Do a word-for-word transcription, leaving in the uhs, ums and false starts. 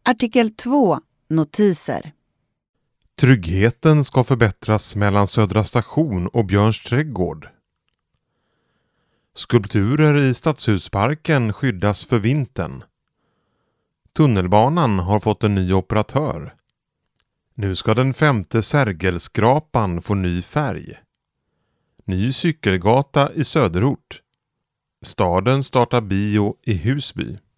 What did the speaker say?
Artikel två. Notiser. Tryggheten ska förbättras mellan Södra station och Björns trädgård. Skulpturer i Stadshusparken skyddas för vintern. Tunnelbanan har fått en ny operatör. Nu ska den femte Sergelskrapan få ny färg. Ny cykelgata i Söderort. Staden startar bio i Husby.